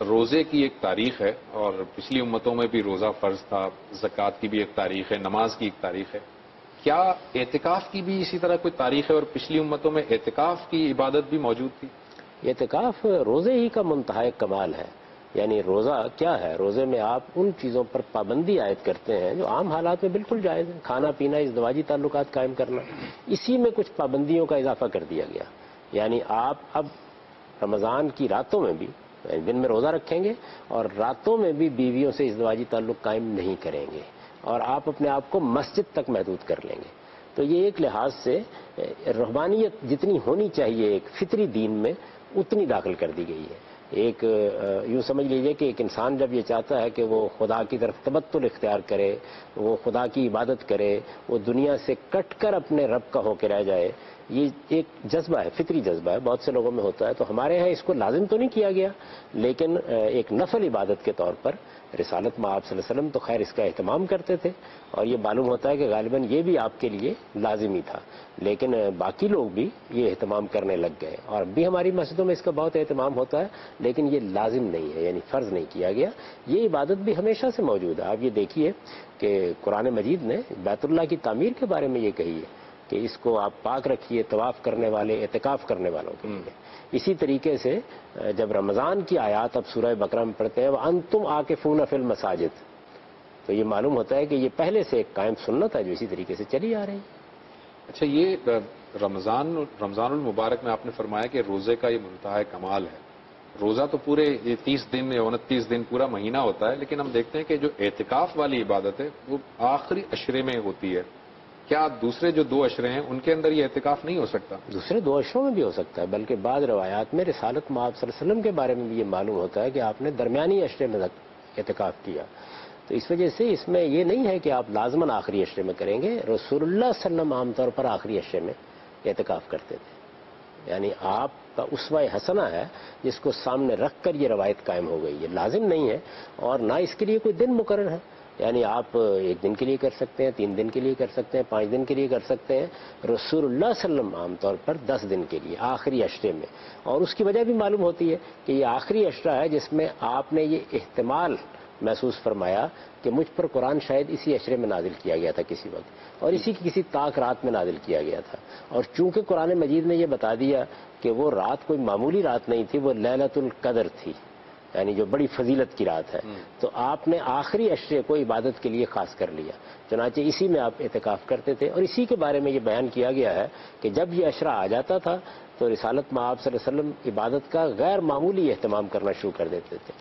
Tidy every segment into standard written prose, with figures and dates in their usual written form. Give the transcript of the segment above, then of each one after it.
روزے کی ایک تاریخ ہے اور پچھلی امتوں میں بھی روزہ فرض تھا، زکوٰۃ کی بھی ایک تاریخ ہے، نماز کی ایک تاریخ ہے، کیا اعتکاف کی بھی اسی طرح کوئی تاریخ ہے اور پچھلی امتوں میں اعتکاف کی عبادت بھی موجود تھی؟ اعتکاف روزے ہی کا منتہا کمال ہے. یعنی روزہ کیا ہے؟ روزے میں آپ ان چیزوں پر پابندی عائد کرتے ہیں جو عام حالات میں بالکل جائز ہیں. کھانا پینا، ازدواجی تعلقات قائم کرنا، اسی میں کچھ پابندیوں کا اضافہ کر دیا گیا. یعنی آپ اب رمضان کی راتوں میں بھی دن میں روزہ رکھیں گے اور راتوں میں بھی بیویوں سے ازدواجی تعلق قائم نہیں کریں گے، اور آپ اپنے آپ کو مسجد تک محدود کر لیں گے. تو یہ ایک لحاظ سے رحمانیت جتنی ہونی چاہیے ایک فطری دین میں اتنی داخل کر دی گئی ہے. ایک یوں سمجھ لیجئے کہ ایک انسان جب یہ چاہتا ہے کہ وہ خدا کی طرف تبتل اختیار کرے، وہ خدا کی عبادت کرے، وہ دنیا سے کٹ کر اپنے رب کا ہو کے رہ جائے، یہ ایک جذبہ ہے، فطری جذبہ ہے، بہت سے لوگوں میں ہوتا ہے. تو ہمارے ہاں اس کو لازم تو نہیں کیا گیا، لیکن ایک نفل عبادت کے طور پر رسالت میں آپ صلی اللہ علیہ وسلم تو خیر اس کا اہتمام کرتے تھے، اور یہ معلوم ہوتا ہے کہ غالباً یہ بھی آپ کے لیے لازمی تھا. لیکن باقی لوگ بھی یہ اہتمام کرنے لگ گئے، اور اب بھی ہماری مسجدوں میں اس کا بہت اہتمام ہوتا ہے، لیکن یہ لازم نہیں ہے، یعنی فرض نہیں کیا گیا. یہ عبادت بھی ہمیشہ سے موجود ہے. آپ یہ دیکھیے کہ قرآن مجید نے بیت اللہ کی تعمیر کے بارے میں یہ کہی ہے کہ اس کو آپ پاک رکھیے طواف کرنے والے، اعتکاف کرنے والوں کے لیے. اسی طریقے سے جب رمضان کی آیات اب سورہ بقرہ میں پڑھتے ہیں وَأَنْتُمْ عَاكِفُونَ فِي الْمَسَاجِدِ، تو یہ معلوم ہوتا ہے کہ یہ پہلے سے ایک قائم سنت ہے جو اسی طریقے سے چلی آ رہی ہے. اچھا، یہ رمضان المبارک میں آپ نے فرمایا کہ روزے کا یہ منتہا کمال ہے. روزہ تو پورے 30 دن یا 29 دن پورا مہینہ ہوتا ہے، لیکن ہم دیکھتے ہیں کہ جو اعتکاف والی عبادت ہے وہ آخری عشرے میں ہوتی ہے. کیا دوسرے جو 2 عشرے ہیں ان کے اندر یہ اعتکاف نہیں ہو سکتا؟ دوسرے 2 عشروں میں بھی ہو سکتا ہے، بلکہ بعض روایات میں رسالت مآب صلی اللہ علیہ وسلم کے بارے میں بھی یہ معلوم ہوتا ہے کہ آپ نے درمیانی عشرے میں اعتکاف کیا. تو اس وجہ سے اس میں یہ نہیں ہے کہ آپ لازماً آخری عشرے میں کریں گے. رسول اللہ صلی اللہ علیہ وسلم عام طور پر آخری عشرے میں اعتکاف کرتے تھے. یعنی آپ کا اسوہ حسنہ ہے جس کو سامنے رکھ کر یہ روایت قائم ہو گئی ہے. لازم نہیں ہے، اور نہ اس کے لیے کوئی دن مقرر ہے. یعنی آپ 1 دن کے لیے کر سکتے ہیں، 3 دن کے لیے کر سکتے ہیں، 5 دن کے لیے کر سکتے ہیں. رسول اللہ صلی اللہ علیہ وسلم عام طور پر 10 دن کے لیے آخری عشرے میں. اور اس کی وجہ بھی معلوم ہوتی ہے کہ یہ آخری عشرہ ہے جس میں آپ نے یہ احتمال محسوس فرمایا کہ مجھ پر قرآن شاید اسی عشرے میں نازل کیا گیا تھا کسی وقت، اور اسی کی کسی طاق رات میں نازل کیا گیا تھا. اور چونکہ قرآن مجید نے یہ بتا دیا کہ وہ رات کوئی معمولی رات نہیں تھی، وہ لیلۃ القدر تھی، یعنی جو بڑی فضیلت کی رات ہے، تو آپ نے آخری عشرے کو عبادت کے لیے خاص کر لیا. چنانچہ اسی میں آپ اعتکاف کرتے تھے، اور اسی کے بارے میں یہ بیان کیا گیا ہے کہ جب یہ عشرہ آ جاتا تھا تو رسالت مآب صلی اللہ علیہ وسلم عبادت کا غیر معمولی اہتمام کرنا شروع کر دیتے تھے.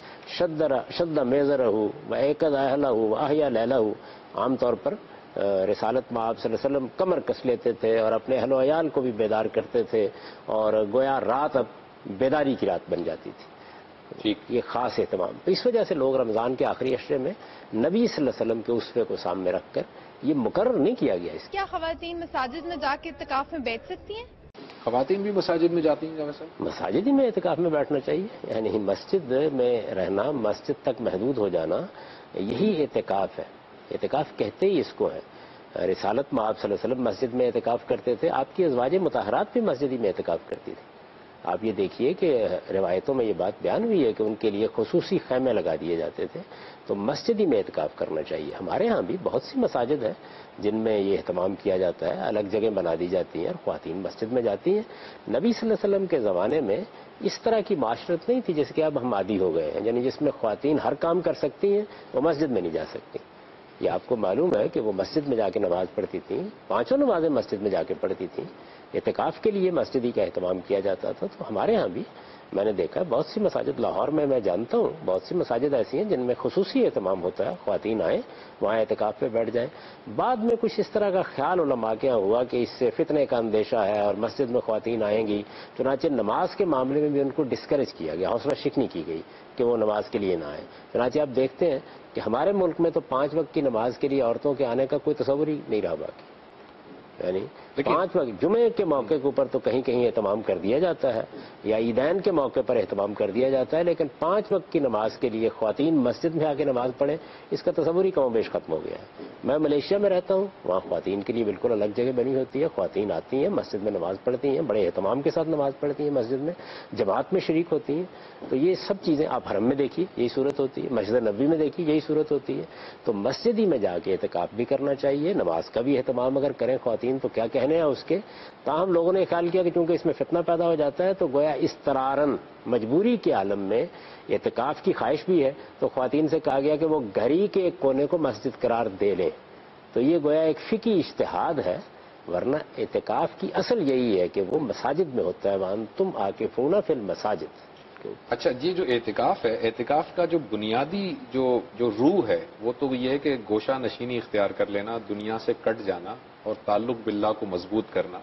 شد میزرہ وایقظ اہلہ واحیا لیلہ، عام طور پر رسالت مآب صلی اللہ علیہ وسلم کمر کس لیتے تھے اور اپنے اہل و عیال کو بھی بیدار کرتے تھے، اور گویا رات اب بیداری کی رات بن جاتی تھی. ٹھیک، یہ خاص اہتمام. تو اس وجہ سے لوگ رمضان کے آخری عشرے میں نبی صلی اللہ علیہ وسلم کے اسوے کو سامنے رکھ کر، یہ مقرر نہیں کیا گیا. اس کیا خواتین مساجد میں جا کے اعتکاف میں بیٹھ سکتی ہیں؟ خواتین بھی مساجد میں جاتی ہیں ویسے؟ مساجد ہی میں اعتکاف میں بیٹھنا چاہیے. یعنی مسجد میں رہنا، مسجد تک محدود ہو جانا، یہی اعتکاف ہے. اعتکاف کہتے ہی اس کو ہے. رسالت مآب صلی اللہ علیہ وسلم مسجد میں اعتکاف کرتے تھے، آپ کی ازواج مطہرات بھی مسجد ہی میں اعتکاف کرتی تھی. آپ یہ دیکھیے کہ روایتوں میں یہ بات بیان ہوئی ہے کہ ان کے لیے خصوصی خیمے لگا دیے جاتے تھے. تو مسجد ہی میں اعتکاف کرنا چاہیے. ہمارے ہاں بھی بہت سی مساجد ہیں جن میں یہ اہتمام کیا جاتا ہے، الگ جگہ بنا دی جاتی ہیں اور خواتین مسجد میں جاتی ہیں. نبی صلی اللہ علیہ وسلم کے زمانے میں اس طرح کی معاشرت نہیں تھی جس کے اب ہم عادی ہو گئے ہیں، یعنی جس میں خواتین ہر کام کر سکتی ہیں، وہ مسجد میں نہیں جا سکتی. یہ آپ کو معلوم ہے کہ وہ مسجد میں جا کے نماز پڑھتی تھیں، 5 نمازیں مسجد میں جا کے پڑھتی تھیں. اعتکاف کے لیے مسجد ہی کا اہتمام کیا جاتا تھا. تو ہمارے ہاں بھی میں نے دیکھا بہت سی مساجد، لاہور میں جانتا ہوں بہت سی مساجد ایسی ہیں جن میں خصوصی اہتمام ہوتا ہے، خواتین آئیں وہاں اعتکاف پہ بیٹھ جائیں. بعد میں کچھ اس طرح کا خیال علماء کے ہوا کہ اس سے فتنے کا اندیشہ ہے اور مسجد میں خواتین آئیں گی، چنانچہ نماز کے معاملے میں بھی ان کو ڈسکریج کیا گیا، حوصلہ شکنی کی گئی کہ وہ نماز کے لیے نہ آئیں. چنانچہ آپ دیکھتے ہیں کہ ہمارے ملک میں تو 5 وقت کی نماز کے لیے عورتوں کے آنے کا کوئی تصور ہی نہیں رہا باقی. یعنی 5 वक्त जुमे के मौके के ऊपर तो कहीं कहीं एहतमाम कर दिया जाता है, या ईदैन के मौके पर एहतमाम कर दिया जाता है, लेकिन 5 वक्त की नमाज के लिए ख्वातीन मस्जिद में आके नमाज पढ़े, इसका तस्वुर ही कमोबेश खत्म हो गया है। मैं मलेशिया में रहता हूँ, वहाँ ख्वातीन के लिए बिल्कुल अलग जगह बनी होती है, ख्वातीन आती हैं मस्जिद में नमाज पढ़ती हैं, बड़े एहतमाम के साथ नमाज पढ़ती हैं, मस्जिद में जमात में शरीक होती हैं। तो ये सब चीज़ें आप हरम में देखिए, यही सूरत होती है, मस्जिद नबी में देखिए, यही सूरत होती है। तो मस्जिद ही में जाके एहतिकाफ भी करना चाहिए, नमाज का भी एहतमाम अगर करें ख्वातीन तो क्या कहने हैं उसके। ताहम लोगों ने ख्याल किया कि चूंकि इसमें फितना पैदा हो जाता है तो गोया इस्तरारन मजबूरी के आलम में एहतिकाफ की ख्वाहिश भी है, तो ख्वातीन से कहा गया कि वो घर ही के एक कोने को मस्जिद करार दे लें। तो ये गोया एक फिकी इज्तिहाद है, वरना एहतिकाफ की असल यही है कि वो मसाजिद में होता है, वहां तुम आके फूना फिल मसाजिद। अच्छा जी, जो एहतिकाफ है, एहतिकाफ का जो बुनियादी जो रूह है वो तो ये है कि गोशा नशीनी इख्तियार कर लेना, दुनिया से कट जाना और ताल्लुक बिल्लाह को मजबूत करना।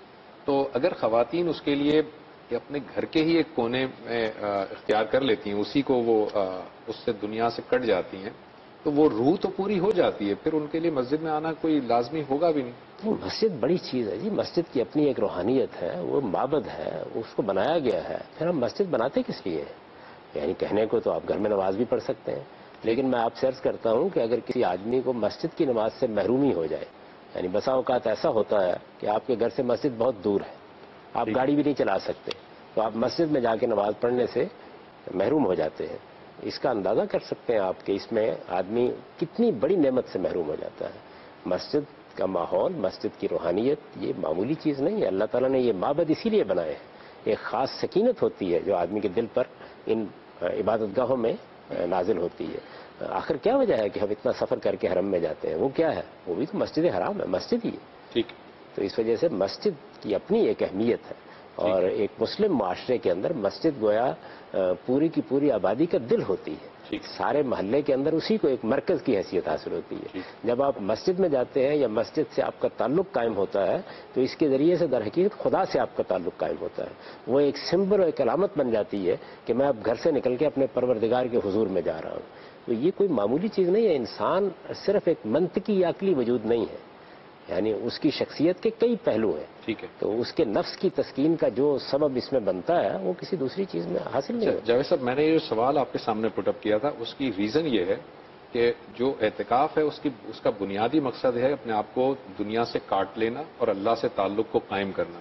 तो अगर खवातीन उसके लिए कि अपने घर के ही एक कोने में इख्तियार कर लेती हैं, उसी को वो उससे दुनिया से कट जाती हैं, तो वो रूह तो पूरी हो जाती है, फिर उनके लिए मस्जिद में आना कोई लाजमी होगा भी नहीं। मस्जिद बड़ी चीज़ है जी, मस्जिद की अपनी एक रूहानियत है, वो माबद है, उसको बनाया गया है। फिर हम मस्जिद बनाते किस लिए? यानी कहने को तो आप घर में नमाज भी पढ़ सकते हैं, लेकिन मैं आपसे अर्ज करता हूँ कि अगर किसी आदमी को मस्जिद की नमाज से महरूमी हो जाए, यानी बसा औकात ऐसा होता है कि आपके घर से मस्जिद बहुत दूर है, आप गाड़ी भी नहीं चला सकते, तो आप मस्जिद में जाके नमाज पढ़ने से महरूम हो जाते हैं। इसका अंदाजा कर सकते हैं आप कि इसमें आदमी कितनी बड़ी नेमत से महरूम हो जाता है। मस्जिद का माहौल, मस्जिद की रूहानियत ये मामूली चीज़ नहीं है। अल्लाह ताला ने ये माबद इसीलिए बनाए हैं, एक ख़ास सकीनत होती है जो आदमी के दिल पर इन इबादतगाहों में नाजिल होती है। आखिर क्या वजह है कि हम इतना सफ़र करके हरम में जाते हैं? वो क्या है? वो भी तो मस्जिद हराम है, मस्जिद ही है। ठीक। तो इस वजह से मस्जिद की अपनी एक अहमियत है, और एक मुस्लिम माशरे के अंदर मस्जिद गोया पूरी की पूरी आबादी का दिल होती है। सारे मोहल्ले के अंदर उसी को एक मरकज की हैसियत हासिल होती है। जब आप मस्जिद में जाते हैं या मस्जिद से आपका ताल्लुक कायम होता है, तो इसके जरिए से दरहकीकत खुदा से आपका ताल्लुक कायम होता है। वो एक सिंबल और एक अलामत बन जाती है कि मैं अब घर से निकल के अपने परवरदिगार के हुजूर में जा रहा हूँ। तो ये कोई मामूली चीज़ नहीं है। इंसान सिर्फ एक मंतकी या अकली वजूद नहीं है, यानी उसकी शख्सियत के कई पहलू हैं। ठीक है। तो उसके नफ्स की तस्कीन का जो सबब इसमें बनता है वो किसी दूसरी चीज में हासिल नहीं होता। जावेद साहब, मैंने ये सवाल आपके सामने पुटअप किया था, उसकी रीजन ये है कि जो एहतिकाफ है उसका बुनियादी मकसद है अपने आप को दुनिया से काट लेना और अल्लाह से ताल्लुक को कायम करना।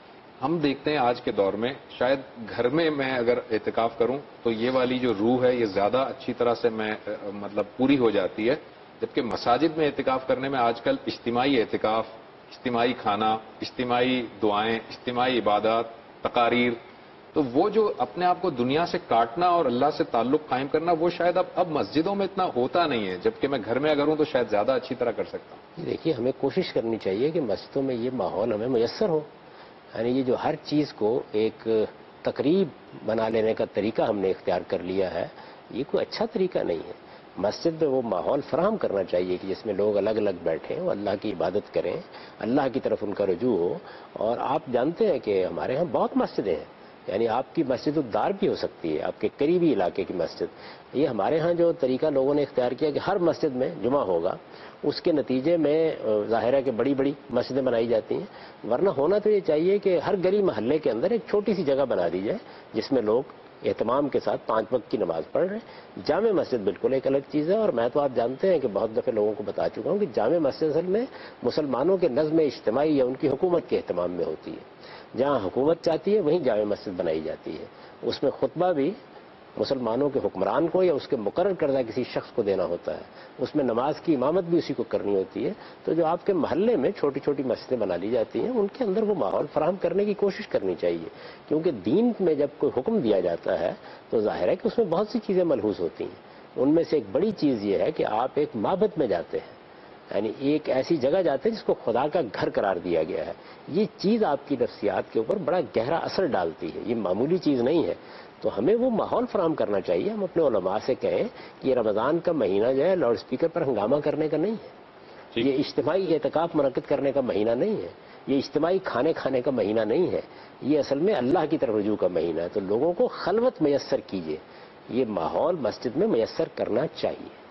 हम देखते हैं आज के दौर में शायद घर में मैं अगर एहतिकाफ करूं तो ये वाली जो रूह है ये ज्यादा अच्छी तरह से मैं मतलब पूरी हो जाती है, जबकि मसाजिद में एहतिकाफ करने में आजकल इज्तिमाई एहतिकाफ, इज्तिमाई खाना, इज्तिमाई दुआएं, इज्तिमाई इबादत, तकारीर, तो वो जो अपने आप को दुनिया से काटना और अल्लाह से ताल्लुक कायम करना वो शायद अब मस्जिदों में इतना होता नहीं है, जबकि मैं घर में अगर हूं तो शायद ज्यादा अच्छी तरह कर सकता हूं। देखिए, हमें कोशिश करनी चाहिए कि मस्जिदों में ये माहौल हमें मुयस्सर हो। यानी ये जो हर चीज़ को एक तकरीब बना लेने का तरीका हमने इख्तियार कर लिया है, ये कोई अच्छा तरीका नहीं है। मस्जिद में वो माहौल फराहम करना चाहिए कि जिसमें लोग अलग अलग बैठें और अल्लाह की इबादत करें, अल्लाह की तरफ उनका रुजू हो। और आप जानते हैं कि हमारे यहाँ बहुत मस्जिदें हैं, यानी आपकी मस्जिद उद्दार भी हो सकती है, आपके करीबी इलाके की मस्जिद। ये हमारे यहाँ जो तरीका लोगों ने इख्तियार किया कि हर मस्जिद में जुमा होगा, उसके नतीजे में ज़ाहिर है कि बड़ी बड़ी मस्जिदें बनाई जाती हैं। वरना होना तो ये चाहिए कि हर गली महल्ले के अंदर एक छोटी सी जगह बना दी जाए जिसमें लोग एहतमाम के साथ 5 वक्त की नमाज पढ़ रहे हैं। जामे मस्जिद बिल्कुल एक अलग चीज़ है, और मैं तो आप जानते हैं कि बहुत दफ़े लोगों को बता चुका हूँ कि जामे मस्जिद असल में मुसलमानों के नज़्म इज्तिमाई या उनकी हुकूमत के एहतमाम में होती है। जहाँ हुकूमत चाहती है वहीं जामे मस्जिद बनाई जाती है। उसमें खुतबा भी मुसलमानों के हुक्मरान को या उसके मुकर्रर करदा किसी शख्स को देना होता है, उसमें नमाज की इमामत भी उसी को करनी होती है। तो जो आपके महल्ले में छोटी छोटी मस्जिदें बना ली जाती हैं, उनके अंदर वो माहौल फराहम करने की कोशिश करनी चाहिए, क्योंकि दीन में जब कोई हुक्म दिया जाता है तो जाहिर है कि उसमें बहुत सी चीज़ें मलहूस होती हैं। उनमें से एक बड़ी चीज़ ये है कि आप एक माबद में जाते हैं, यानी एक ऐसी जगह जाते हैं जिसको खुदा का घर करार दिया गया है। ये चीज़ आपकी नफ्सियात के ऊपर बड़ा गहरा असर डालती है, ये मामूली चीज़ नहीं है। तो हमें वो माहौल फराहम करना चाहिए। हम अपने उलमा से कहें कि ये रमज़ान का महीना जो है लाउड स्पीकर पर हंगामा करने का नहीं है, ये इज्तिमाई एहतिकाफ मुनक्किद करने का महीना नहीं है, ये इज्तिमाई खाने खाने का महीना नहीं है, ये असल में अल्लाह की तरफ रुजू का महीना है। तो लोगों को खलवत मैसर कीजिए, ये माहौल मस्जिद में मैसर करना चाहिए।